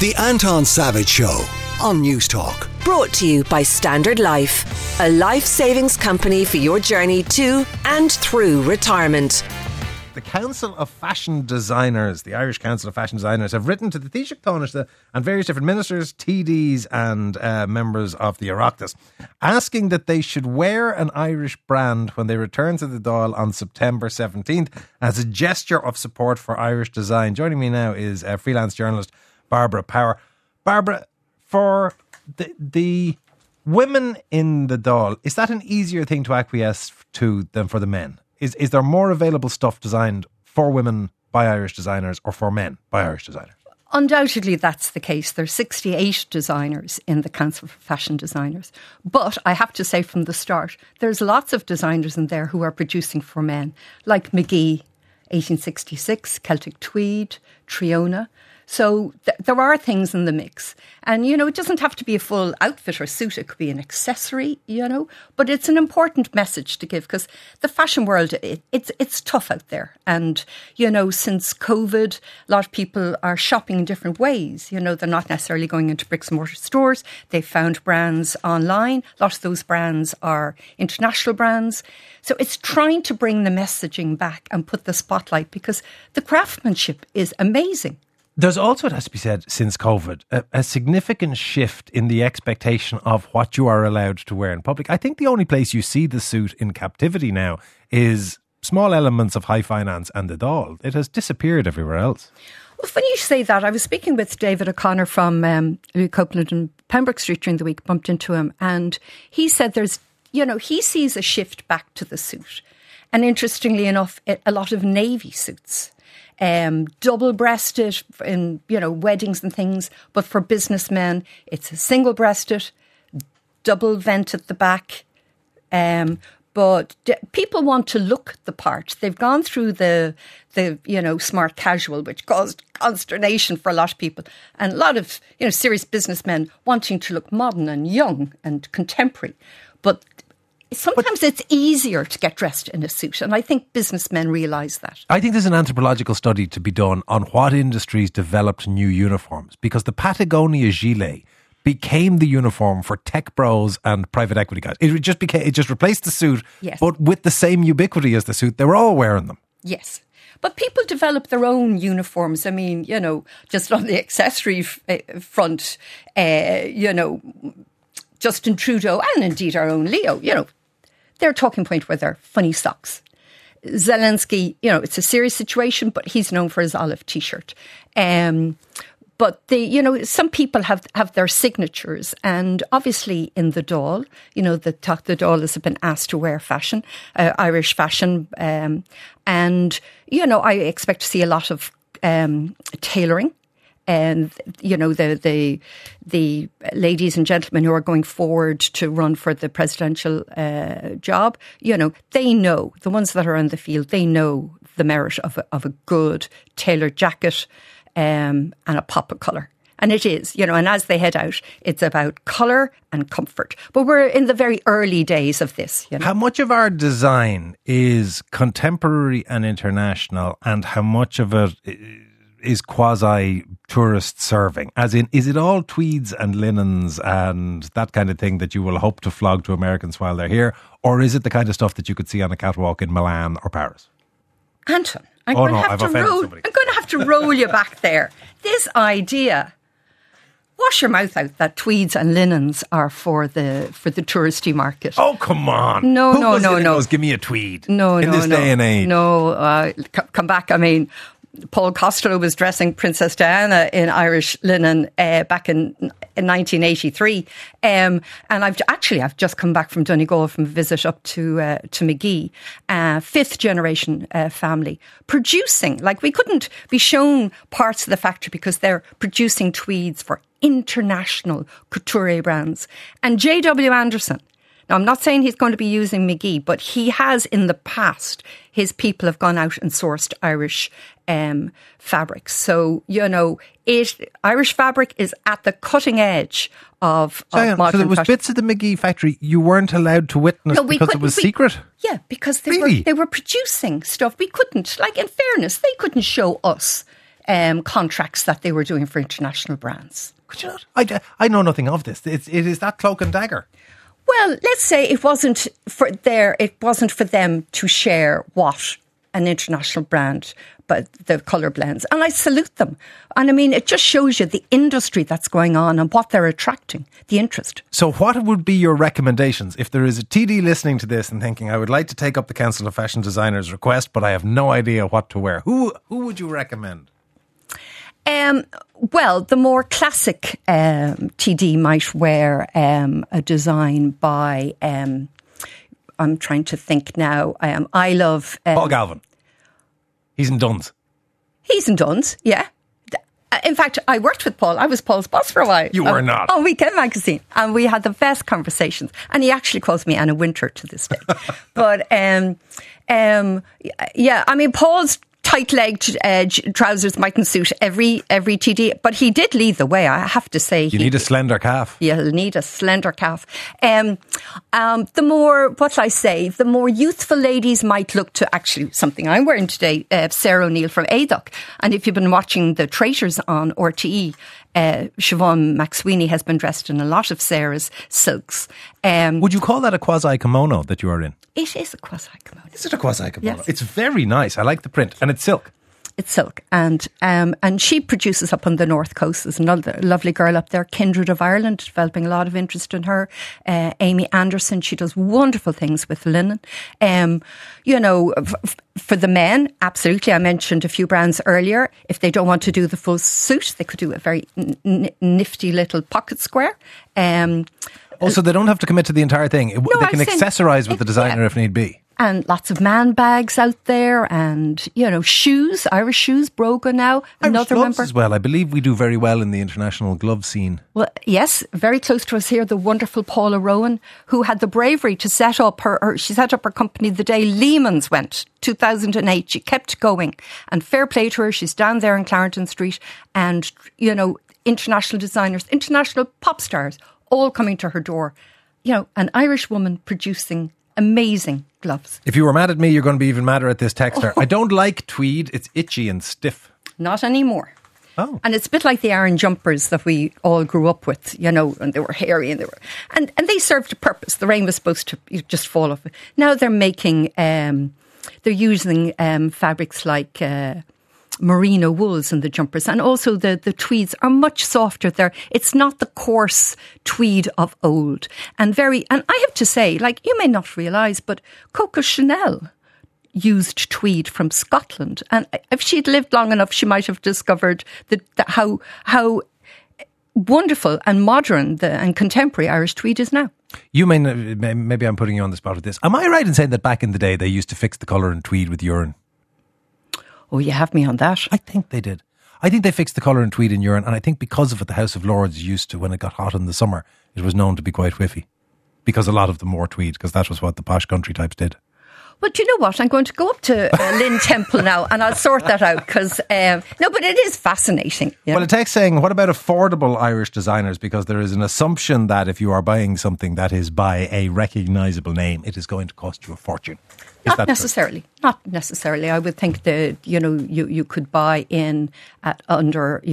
The Anton Savage Show on News Talk. Brought to you by Standard Life, a life savings company for your journey to and through retirement. The Council of Fashion Designers, the Irish Council of Fashion Designers, have written to the Taoiseach Taoiseach and various different ministers, TDs and members of the Oireachtas, asking that they should wear an Irish brand when they return to the Dáil on September 17th as a gesture of support for Irish design. Joining me now is freelance journalist Barbara Power. Barbara, for the women in the Dáil, is that an easier thing to acquiesce to than for the men? Is there more available stuff designed for women by Irish designers or for men by Irish designers? Undoubtedly, that's the case. There are 68 designers in the Council for Fashion Designers. But I have to say from the start, there's lots of designers in there who are producing for men, like McGee, 1866, Celtic Tweed, Triona. So there are things in the mix. And, you know, it doesn't have to be a full outfit or suit. It could be an accessory, you know. But it's an important message to give because the fashion world, it's tough out there. And, you know, since COVID, a lot of people are shopping in different ways. You know, they're not necessarily going into bricks and mortar stores. They've found brands online. A lot of those brands are international brands. So it's trying to bring the messaging back and put the spotlight because the craftsmanship is amazing. There's also, it has to be said, since COVID, a significant shift in the expectation of what you are allowed to wear in public. I think the only place you see the suit in captivity now is small elements of high finance and the Dáil. It has disappeared everywhere else. Well, funny you say that. I was speaking with David O'Connor from Louis Copeland and Pembroke Street during the week, bumped into him, and he said he sees a shift back to the suit. And interestingly enough, a lot of navy suits. Double-breasted in, weddings and things. But for businessmen, it's a single-breasted, double vent at the back. But people want to look the part. They've gone through the smart casual, which caused consternation for a lot of people. And a lot of, serious businessmen wanting to look modern and young and contemporary. But sometimes it's easier to get dressed in a suit, and I think businessmen realise that. I think there's an anthropological study to be done on what industries developed new uniforms, because the Patagonia gilet became the uniform for tech bros and private equity guys. It just replaced the suit, yes, but with the same ubiquity as the suit. They were all wearing them. Yes. But people develop their own uniforms. I mean, just on the accessory front, Justin Trudeau and indeed our own Leo, their talking point were their funny socks. Zelensky, it's a serious situation, but he's known for his olive T-shirt. But some people have their signatures, and obviously in the Dáil, the Dáil has been asked to wear fashion, Irish fashion, and I expect to see a lot of tailoring. And, the ladies and gentlemen who are going forward to run for the presidential job, they know, the ones that are in the field, they know the merit of a good tailored jacket and a pop of colour. And it is, and as they head out, it's about colour and comfort. But we're in the very early days of this. How much of our design is contemporary and international, and how much of it is quasi-tourist serving? As in, is it all tweeds and linens and that kind of thing that you will hope to flog to Americans while they're here? Or is it the kind of stuff that you could see on a catwalk in Milan or Paris? Anton, I'm going to have to roll you back there. This idea, wash your mouth out, that tweeds and linens are for the touristy market. Oh, come on. No. Give me a tweed. No. In this day and age. No, come back. I mean, Paul Costello was dressing Princess Diana in Irish linen back in 1983. And I've just come back from Donegal from a visit up to McGee, fifth generation family, producing, like we couldn't be shown parts of the factory because they're producing tweeds for international couture brands. And J.W. Anderson, now, I'm not saying he's going to be using McGee, but he has in the past, his people have gone out and sourced Irish fabrics. So, Irish fabric is at the cutting edge of modern fashion. So there was bits of the McGee factory you weren't allowed to witness because it was secret? Yeah, because they were producing stuff we couldn't. Like, in fairness, they couldn't show us contracts that they were doing for international brands. Could you not? I know nothing of this. It is that cloak and dagger. Well, let's say it wasn't for them to share what an international brand, but the colour blends. And I salute them. And I mean, it just shows you the industry that's going on and what they're attracting, the interest. So what would be your recommendations if there is a TD listening to this and thinking, I would like to take up the Council of Fashion Designers request, but I have no idea what to wear? Who would you recommend? Well, the more classic TD might wear a design by... I'm trying to think now. I love... Paul Galvin. He's in Duns. He's in Duns, yeah. In fact, I worked with Paul. I was Paul's boss for a while. You were not. On Weekend Magazine. And we had the best conversations. And he actually calls me Anna Winter to this day. But, yeah, I mean, Paul's tight-legged trousers mightn't suit every TD, but he did lead the way, I have to say. You need a slender calf. You'll need a slender calf. The more youthful ladies might look to actually something I'm wearing today, Sarah O'Neill from ADOC. And if you've been watching the Traitors on RTE, Siobhan McSweeney has been dressed in a lot of Sarah's silks. Would you call that a quasi-kimono that you are in? It is a quasi-kimono. Is it a quasi-kimono? Yes. It's very nice. I like the print. And it's silk. It's silk. And she produces up on the North Coast. There's another lovely girl up there, Kindred of Ireland, developing a lot of interest in her. Amy Anderson, she does wonderful things with linen. For the men, absolutely. I mentioned a few brands earlier. If they don't want to do the full suit, they could do a very nifty little pocket square. Also, they don't have to commit to the entire thing. They can accessorise with the designer if need be. And lots of man bags out there, and shoes, Irish shoes, Broga now. Irish gloves as well. I believe we do very well in the international glove scene. Well, yes, very close to us here, the wonderful Paula Rowan, who had the bravery to set up she set up her company the day Lehman's went, 2008. She kept going, and fair play to her. She's down there in Clarendon Street, and international designers, international pop stars, all coming to her door. An Irish woman producing amazing gloves. If you were mad at me, you're going to be even madder at this texter. I don't like tweed. It's itchy and stiff. Not anymore. Oh. And it's a bit like the Aran jumpers that we all grew up with, and they were hairy and and they served a purpose. The rain was supposed to just fall off. Now they're making, they're using fabrics like merino wools in the jumpers, and also the tweeds are much softer. It's not the coarse tweed of old, and I have to say, you may not realise, but Coco Chanel used tweed from Scotland, and if she'd lived long enough, she might have discovered how wonderful and modern and contemporary Irish tweed is now. You maybe I'm putting you on the spot with this. Am I right in saying that back in the day they used to fix the colour in tweed with urine? Oh, you have me on that. I think they did. I think they fixed the colour in tweed in urine, and I think because of it, the House of Lords used to, when it got hot in the summer, it was known to be quite whiffy. Because a lot of them wore tweed, because that was what the posh country types did. Well, do you know what? I'm going to go up to Lynn Temple now, and I'll sort that out, because, but it is fascinating. Yeah. Well, a text saying, what about affordable Irish designers? Because there is an assumption that if you are buying something that is by a recognisable name, it is going to cost you a fortune. Not necessarily. True? Not necessarily. I would think that, you could buy in at under,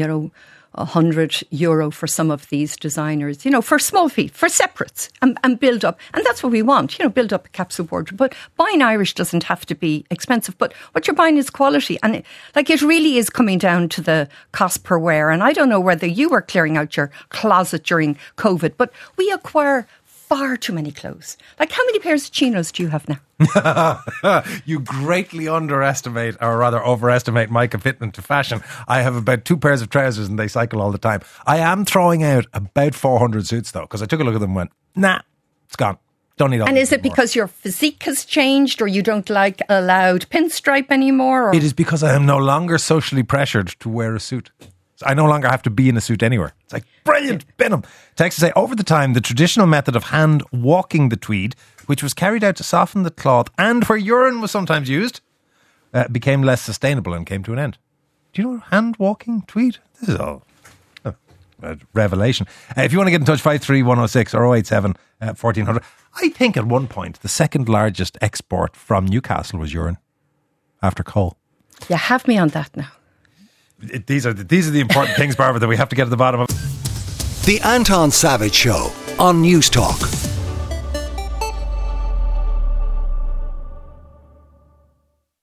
€100 for some of these designers, for small feet, for separates, and build up. And that's what we want, build up a capsule wardrobe. But buying Irish doesn't have to be expensive, but what you're buying is quality. And it really is coming down to the cost per wear. And I don't know whether you were clearing out your closet during COVID, but we acquire far too many clothes. How many pairs of chinos do you have now? You greatly underestimate, or rather overestimate, my commitment to fashion. I have about 2 pairs of trousers and they cycle all the time. I am throwing out about 400 suits though, because I took a look at them and went, nah, it's gone. Don't need all. And is it because your physique has changed, or you don't like a loud pinstripe anymore? Or? It is because I am no longer socially pressured to wear a suit. I no longer have to be in a suit anywhere. It's brilliant, Benham. Text to say, over the time, the traditional method of hand walking the tweed, which was carried out to soften the cloth and where urine was sometimes used, became less sustainable and came to an end. Do you know hand walking tweed? This is all a revelation. If you want to get in touch, 53106 or 087 1400. I think at one point, the second largest export from Newcastle was urine after coal. You have me on that now. These are the important things, Barbara, that we have to get to the bottom of. The Anton Savage Show on News Talk.